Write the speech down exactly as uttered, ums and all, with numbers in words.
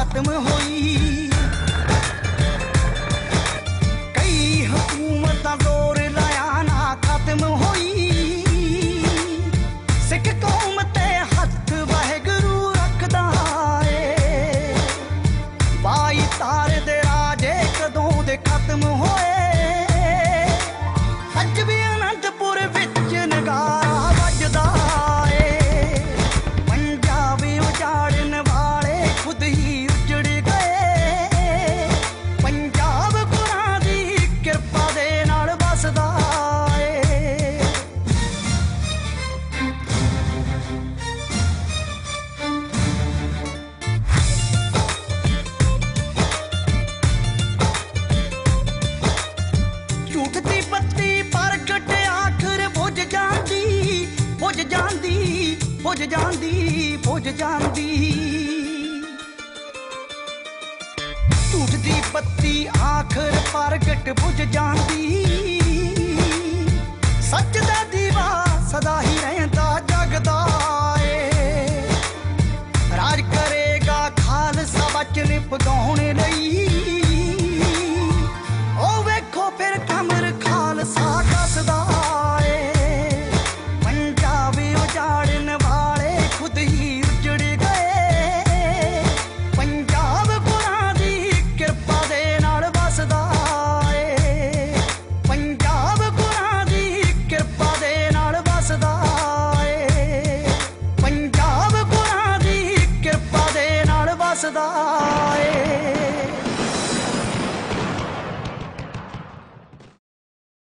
खत्म होई। कई हुकूमत जोर लाया ना खत्म होई। सिख कौम ते हथ वाहिगुरू रखदा है। बाई तार दे राजे कदों दे खत्म होए। अज भी अनंतपुर विच नगारा वजदा है। पंजाब उजाड़न वाले खुद ही उजड़ गए। पंजाब गुरां दी किरपा दे नाल वसदा है। झूठ दी पत्ती प्रगट आखिर बुझ जांदी, बुझ जांदी, बुझ जांदी, बुझ जांदी। झूठ दी पत्ती आखिर प्रगट बुझ जांदी। सच दा दीवा सदा ही रहंदा जगदा है। राज करेगा खालसा वचन पगाउण लई।